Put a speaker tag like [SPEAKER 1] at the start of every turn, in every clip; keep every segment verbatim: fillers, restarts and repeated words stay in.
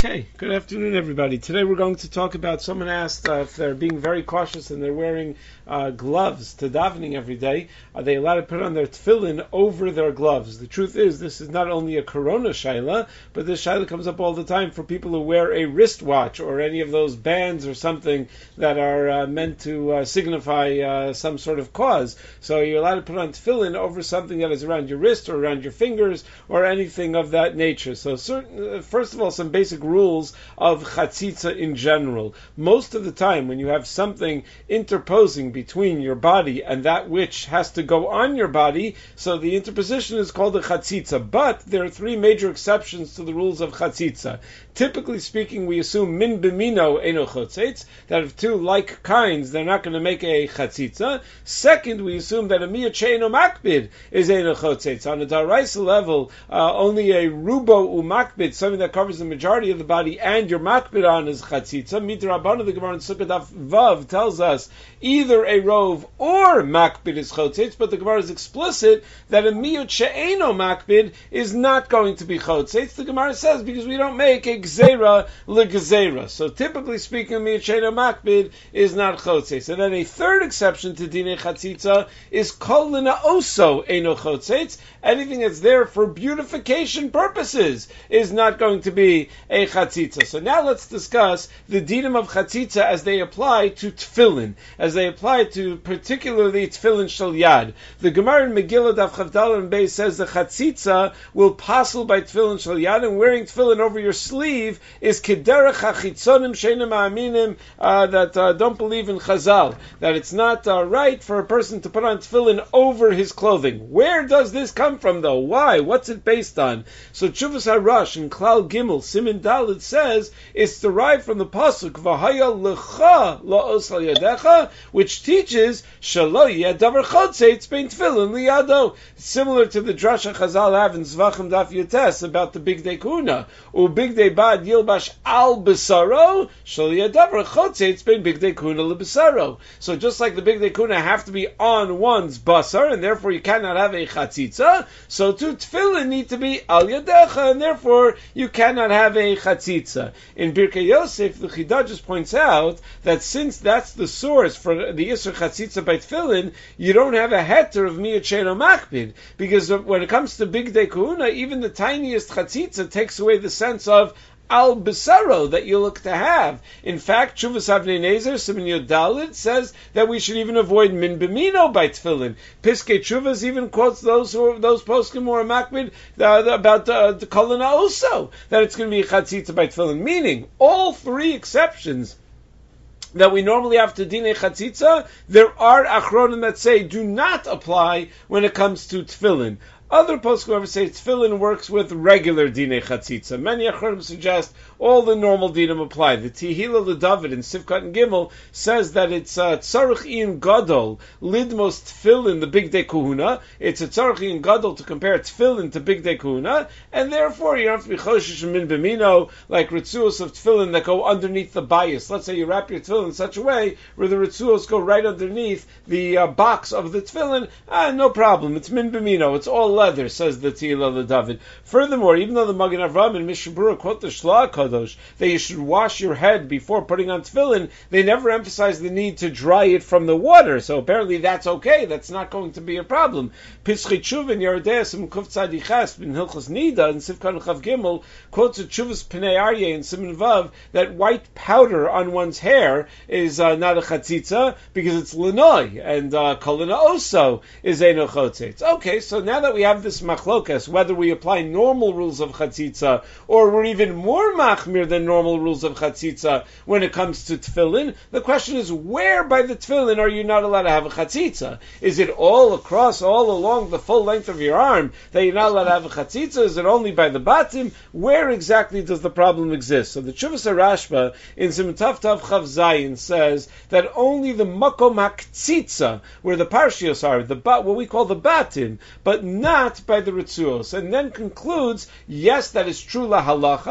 [SPEAKER 1] Okay, good afternoon, everybody. Today we're going to talk about, someone asked uh, if they're being very cautious and they're wearing uh, gloves to davening every day, are they allowed to put on their tefillin over their gloves? The truth is, this is not only a corona shaila, but this shaila comes up all the time for people who wear a wristwatch or any of those bands or something that are uh, meant to uh, signify uh, some sort of cause. So you're allowed to put on tefillin over something that is around your wrist or around your fingers or anything of that nature. So certain, uh, first of all, some basic rules of chatzitza in general. Most of the time, when you have something interposing between your body and that which has to go on your body, so the interposition is called a chatzitza. But there are three major exceptions to the rules of chatzitza. Typically speaking, we assume min bimino eno chotzetz, that if two like kinds, they're not going to make a chatzitza. Second, we assume that a miyat she'eno makbid is eno chotzetz. On a daraisa level, uh, only a rubo umakbid, something that covers the majority of the body, and your makbid on is chatzitza. Midrabana, the Gemara in Sukkah Daf Vav tells us either a rov or makbid is chotzetz, but the Gemara is explicit that a miyut she'eno makbid is not going to be chotzetz. The Gemara says because we don't make a gzeira legzeira. So typically speaking, miyut she'eno makbid is not chotzetz. And then a third exception to dinei chatzitza is kol lina'oso eno chotzetz. Anything that's there for beautification purposes is not going to be a chatzitza. So now let's discuss the dinim of chatzitza as they apply to tefillin, as they apply to particularly tefillin shel yad. The Gemara in Megillah Daf Chavdal and Beis says the chatzitza will passel by tefillin shel yad, and wearing tefillin over your sleeve is kederech hachitzonim she'einem ma'aminim, uh, that uh, don't believe in Chazal, that it's not uh, right for a person to put on tefillin over his clothing. Where does this come from, though? Why? What's it based on? So Tshuvas HaRosh in Klal Gimel Simin Dalet says it's derived from the pasuk V'haya lecha la'os al yadecha, which teaches shelo yeh davar chotzetz bein tefillin liyado. Similar to the drasha Chazal have in Zvachim Daf Yotes about the Bigdei Kuna, u Bigdei Bad Yilbash al Besaro shelo yeh davar chotzetz bein Bigdei Kuna lebesaro. So just like the Bigdei Kuna have to be on one's basar, and therefore you cannot have a chatzitza, so too tefillin need to be al yadecha, and therefore you cannot have a chatzitza. In Birkei Yosef, the Chidah just points out that since that's the source for the Isser chatzitza by tefillin, you don't have a heter of miyat she'eno makbid, because when it comes to Bigdei Kuna, even the tiniest chatzitza takes away the sense of al besaro that you look to have. In fact, Tshuvas Avnei Nezer Siman Yud Dalet says that we should even avoid min b'mino by tefillin. Piskei Tshuvas even quotes those who are, those poskim who are makbid uh, about uh, the kolana also, that it's going to be chatzitza by tefillin. Meaning, all three exceptions that we normally have to dinei chatzitza, there are achronim that say do not apply when it comes to tefillin. Other poskim ever say tefillin works with regular dinei chatzitza. Many achronim suggest all the normal dinim apply. The Tehillah LeDavid in Sivkat and Gimel says that it's tzarich in gadol lidmos tefillin the Bigdei Kuna. It's a tzarich in gadol to compare tefillin to Bigdei Kuna, and therefore you don't have to be choshesh min b'mino like ritzuos of tefillin that go underneath the bias. Let's say you wrap your tefillin in such a way where the ritzuos go right underneath the uh, box of the tefillin. Ah, no problem. It's min b'mino. It's all leather, says the Tehillah LeDavid. Furthermore, even though the Magen Avraham and Mishnah Berurah quote the Shla Kadosh that you should wash your head before putting on tefillin, they never emphasize the need to dry it from the water. So apparently that's okay. That's not going to be a problem. Pischei Tshuva in Yerodei Sim Kuf Tzadiches in Hilchos Nida and Sivkan Chav Gimel quotes a Tshuvas Pnei Aryeh in Siman Vav that white powder on one's hair is uh, not a chatzitza because it's linoi, and uh, kolina also is eno chotzetz. Okay, so now that we have this machlokas, whether we apply normal rules of chatzitza or we're even more machmir than normal rules of chatzitza when it comes to tefillin, the question is, where by the tefillin are you not allowed to have a chatzitza? Is it all across, all along the full length of your arm that you're not allowed to have a chatzitza? Is it only by the batim? Where exactly does the problem exist? So the Tshuvas HaRashba in Siman Tav Tav Chav Zayin says that only the makom haktzitza, where the parshios are, the what we call the batim, but not by the ritzuos, and then concludes, yes, that is true la halacha,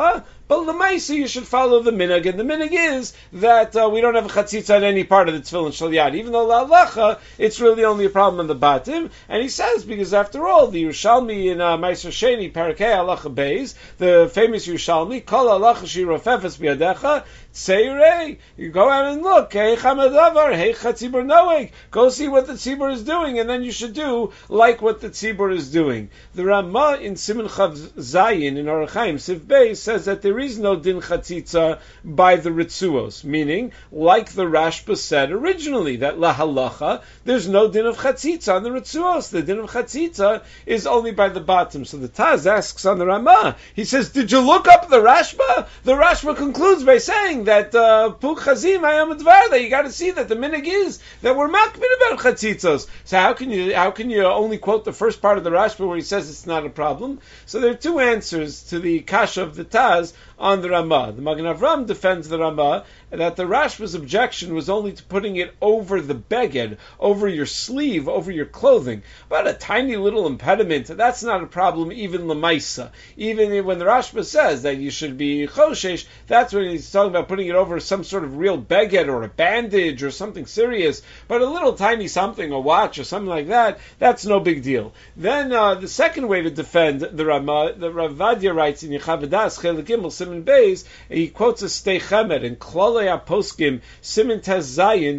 [SPEAKER 1] but lemaisa you should follow the minhag, and the minhag is that uh, we don't have a chatzitza on any part of the tefillin shel yad, even though la halacha it's really only a problem on the batim. And he says because after all, the Yerushalmi in uh, Meiser Sheni Parakei Halacha Beis, the famous Yerushalmi, Kol halacha shirofefes biyadecha. Tseirei, you go out and look. Hey chamadavar, hey chatzibur noeg. Go see what the tzibur is doing, and then you should do like what the tzibur is doing. The Ramah in Siman Chav Zayin in Orach Chaim Sif Beis says that there is no din chatzitza by the ritzuos, meaning like the Rashba said originally that la halacha there's no din of chatzitza on the ritzuos. The din of chatzitza is only by the bottom. So the Taz asks on the Ramah. He says, "Did you look up the Rashba?" The Rashba concludes by saying that Puk Chazim Hayam Dvar, that you got to see that the minhag is that we're makbid about chatzitzos. So how can you how can you only quote the first part of the Rashba where he says it's not a problem? So there are two answers to the kasha of the Taz on the Ramah. The Magen Avram defends the Ramah that the Rashba's objection was only to putting it over the beged, over your sleeve, over your clothing. But a tiny little impediment, that's not a problem even lemaisa. Even when the Rashba says that you should be choshesh, that's when he's talking about putting it over some sort of real beged or a bandage or something serious. But a little tiny something, a watch or something like that, that's no big deal. Then uh, the second way to defend the Ramah, the Rav Vadia writes in Yechavedas Chelik Gimel Siman Beis, he quotes a Stei Chemed in Klolei Aposkim Siman Tez Zayin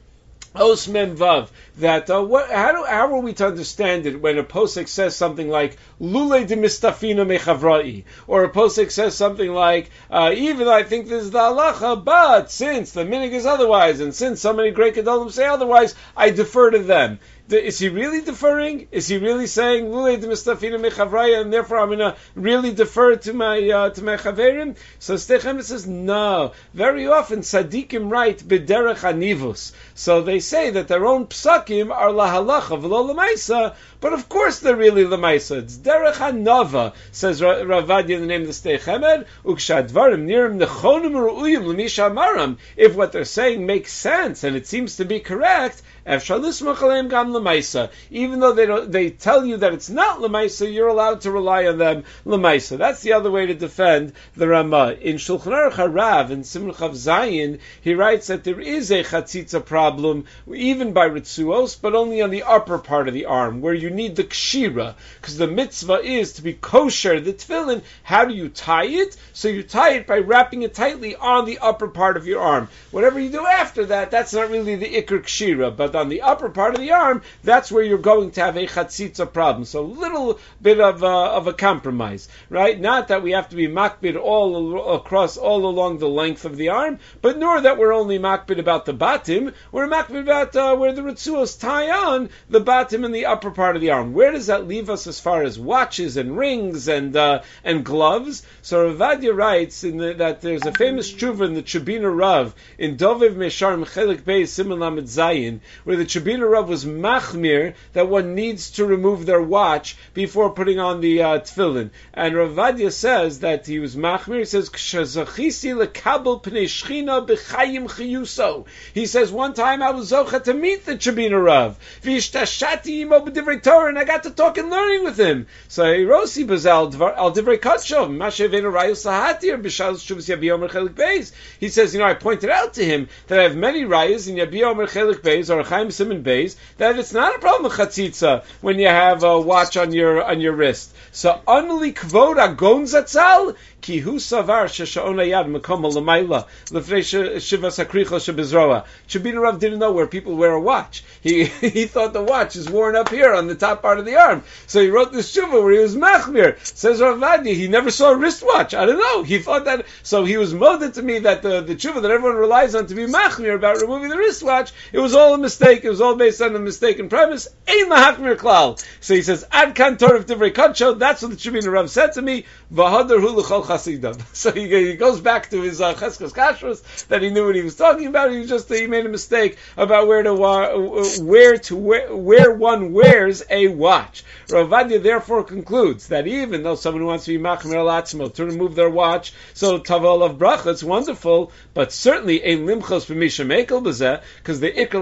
[SPEAKER 1] Os Mem Vav, that uh, what, how, do, how are we to understand it when a posek says something like Lule de mistafina mechavrai, or a posek says something like uh, even though I think this is the halacha, but since the minhag is otherwise, and since so many great gedolim say otherwise, I defer to them. Is he really deferring? Is he really saying Lule de mistafina mechavrai, and therefore I'm going to really defer to my uh, to my chaverim? So Stei Chemed says no. Very often tzaddikim write b'derech hanivus, so they say that their own psakim are lahalacha v'lo lemaisa, but of course they're really lemaisa. It's derech hanava, says Rav Vadia in the name of the Stei Chemed. Ukshadvarim nirim nechonim ru'uyim l'misha amaram. If what they're saying makes sense and it seems to be correct, even though they don't, they tell you that it's not lemaisa, you're allowed to rely on them lemaisa. That's the other way to defend the Ramah. In Shulchan Aruch Harav in Siman Chav Zayin, he writes that there is a chatzitza problem even by ritzuos, but only on the upper part of the arm where you need the kshira, because the mitzvah is to be kosher the tefillin. How do you tie it? So you tie it by wrapping it tightly on the upper part of your arm. Whatever you do after that, that's not really the ikr kshira, but on the upper part of the arm, that's where you're going to have a chatzitza problem. So a little bit of a, of a compromise, right? Not that we have to be makbid all across, all along the length of the arm, but nor that we're only makbid about the batim. We're makbid about uh, where the ritzuos tie on the batim and the upper part of the arm. Where does that leave us as far as watches and rings and uh, and gloves? So Rav Vadia writes in the, that there's a famous tshuva in the Chubina Rav in Doviv Mesharm Chelik Beis Siman Lamed Zayin, where the Chubina Rav was machmir that one needs to remove their watch before putting on the uh, tefillin. And Rav Vadia says that he was machmir. He says, "K'shazachisi lekabel pnei shchina b'chayim chiyuso." He says, one time I was zocha to meet the Chubina Rav, v'ishtashati imo b'divrei Torah, and I got to talk and learning with him. So Rosi bazal al divrei kachov mashevenu rayus lahati or b'shal shuvas yabi omer chelik beis. He says, you know, I pointed out to him that I have many rayas in yabi omer chelik beis or Chaim Siman Beis that it's not a problem with chatzitza when you have a watch on your on your wrist. So only kvod agon zatzal ki hu savar sheshaon hayad mekom l'mayla l'fnei shivas hakricha shebezroa. Chubina Rav didn't know where people wear a watch. He he thought the watch is worn up here on the top part of the arm. So he wrote this tshuva where he was machmir. Says Rav Vadia, he never saw a wristwatch. I don't know. He thought that. So he was moded to me that the the tshuva that everyone relies on to be machmir about removing the wristwatch, it was all a mistake. It was all based on a mistaken premise. Ein lahachmir klal. So he says, Ad kan Torah divrei kadsho. That's what the Chubina Rav said to me. V'hadar hu l'chol chasidav. So he, he goes back to his uh, cheskos kashrus that he knew what he was talking about. He was just he made a mistake about where to uh, where to where, where one wears a watch. Rav Vadia therefore concludes that even though someone who wants to be machmir al atzmo to remove their watch, so tavol of bracha, it's wonderful, but certainly a limchos b'misha mekel b'zeh, because the ikar halacha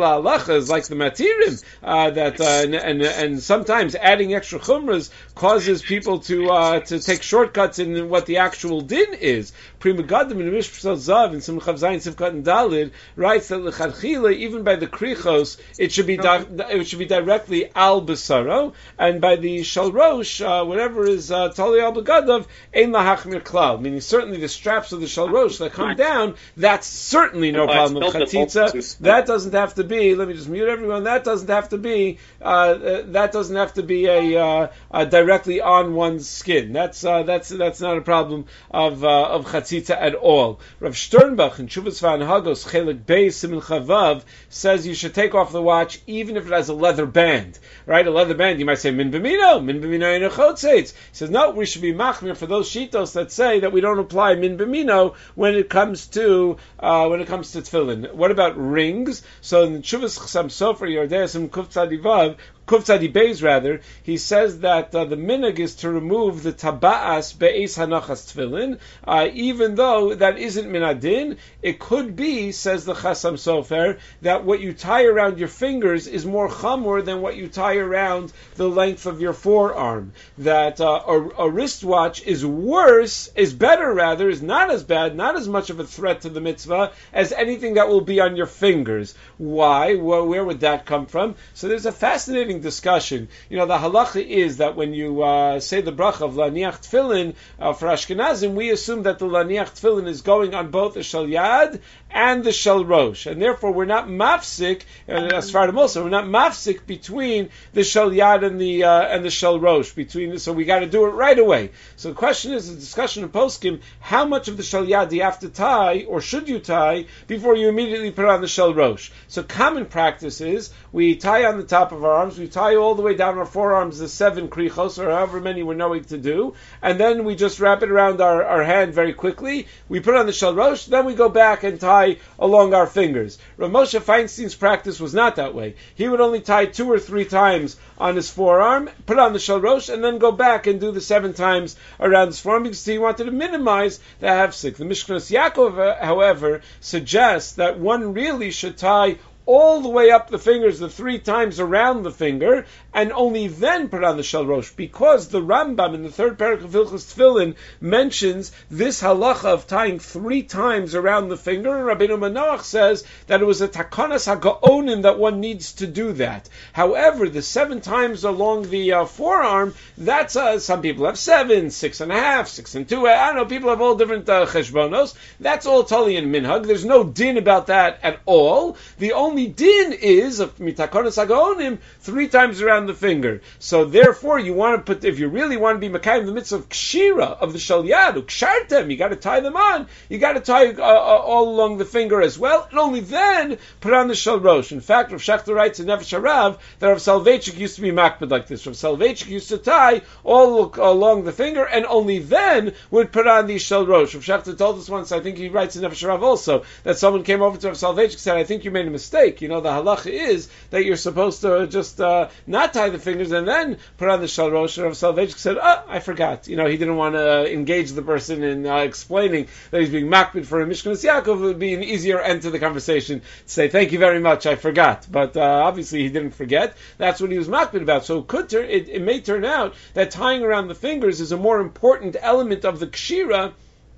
[SPEAKER 1] halachas like the matirim, uh, that uh, and, and and sometimes adding extra chumras causes people to uh, to take shortcuts in what the actual din is. Pri Megadim in Mishpah Zav in Simchav Zayin Sivkat and Dalid writes that l'chadchila, even by the krichos, it should be di- it should be directly al besaro, and by the shalrosh, uh, whatever is uh, tali al begadav, ein lahachmir klal. Meaning certainly the straps of the shalrosh that come down, that's certainly no problem with chatzitza. That doesn't have to be. Let me just mute everyone. That doesn't have to be. Uh, uh, that doesn't have to be a, uh, uh, directly on one's skin. That's uh, that's that's not a problem of uh, of chatzitza at all. Rav Sternbach in Shuvas V'Anhagos Chelik Beis Simin Chavav says you should take off the watch even if it has a leather band. Right, a leather band. You might say min b'mino, min b'mino in a chotzeitz. He says no, we should be machmir for those shitos that say that we don't apply min b'mino when it comes to uh, when it comes to tefillin. What about rings? So in Shuvas Chasam Sofer Yordeasim Kuf Tzadivav, Kuf Tzadi Beis rather, he says that uh, the minhag is to remove the taba'as be'es hanachas tefillin, uh, even though that isn't min adin. It could be, says the Chasam Sofer, that what you tie around your fingers is more chamor than what you tie around the length of your forearm. That uh, a, a wristwatch is worse, is better rather, is not as bad, not as much of a threat to the mitzvah as anything that will be on your fingers. Why? Well, where would that come from? So there's a fascinating discussion. You know, the halacha is that when you uh, say the bracha of laniach tefillin uh, for Ashkenazim, we assume that the laniach tefillin is going on both the shal yad and the shal rosh, and therefore we're not mafsik, and as far as also we're not mafsik between the shal yad and the uh, and the shal rosh. Between, so we got to do it right away. So the question is, the discussion of poskim, how much of the shal yad do you have to tie, or should you tie, before you immediately put on the shal rosh? So common practice is we tie on the top of our arms, we tie all the way down our forearms the seven krichos, or however many we're knowing to do, and then we just wrap it around our, our hand very quickly. We put on the shal rosh, then we go back and tie along our fingers. Rav Moshe Feinstein's practice was not that way. He would only tie two or three times on his forearm, put on the shal rosh, and then go back and do the seven times around his forearm because he wanted to minimize the hefsek. The Mishkanos Yaakov, however, suggests that one really should tie all the way up the fingers, the three times around the finger, and only then put on the shal rosh, because the Rambam in the third parak of Hilchos Tefillin mentions this halacha of tying three times around the finger, and Rabbeinu Manoach says that it was a takanas hagaonim that one needs to do that. However, the seven times along the uh, forearm, that's, uh, some people have seven, six and a half, six and two, I don't know, people have all different uh, cheshbonos, that's all tali and minhag, there's no din about that at all. The only din is of mitakonas hagaonim three times around the finger. So therefore, you want to put, if you really want to be makayim the mitzvah of kshira of the shal yad ukshartem, you got to tie them on. You got to tie uh, uh, all along the finger as well, and only then put on the shal rosh. In fact, Rav Shachter writes in Nefesh Harav that Rav Soloveitchik used to be makbid like this. Rav Soloveitchik used to tie all along the finger, and only then would put on the shal rosh. Rav Shachter told us once, I think he writes in Nefesh Harav also, that someone came over to Rav Soloveitchik and said, I think you made a mistake. You know, the halacha is that you're supposed to just uh, not tie the fingers and then put on the shal rosh. Rav Soloveitchik said, oh, I forgot. You know, he didn't want to engage the person in uh, explaining that he's being makbid for a Mishkanos Yaakov. It would be an easier end to the conversation to say, thank you very much, I forgot. But uh, obviously he didn't forget. That's what he was makbid about. So it, could tur- it, it may turn out that tying around the fingers is a more important element of the kshira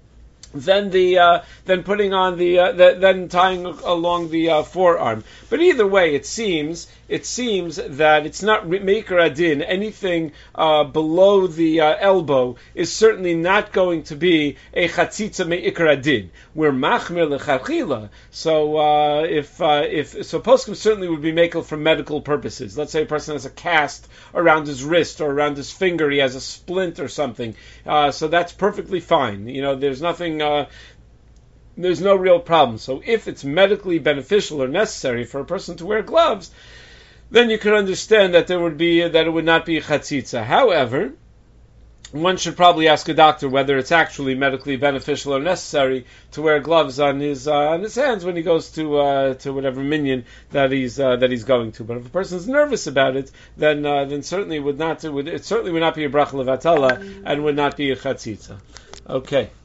[SPEAKER 1] than the uh, than putting on the, uh, the than tying along the uh, forearm. But either way, it seems it seems that it's not meikar adin. Anything uh, below the uh, elbow is certainly not going to be a chatzitza meikar adin. We're machmir lecharchila. So uh, if uh, if so, poskim certainly would be meikar for medical purposes. Let's say a person has a cast around his wrist or around his finger, he has a splint or something. Uh, so that's perfectly fine. You know, there's nothing. Uh, there's no real problem. So if it's medically beneficial or necessary for a person to wear gloves, then you can understand that there would be that it would not be chatzitza. However, one should probably ask a doctor whether it's actually medically beneficial or necessary to wear gloves on his uh, on his hands when he goes to uh, to whatever minyan that he's uh, that he's going to. But if a person's nervous about it, then uh, then certainly would not it, would, it certainly would not be a bracha levatala and would not be a chatzitza. Okay.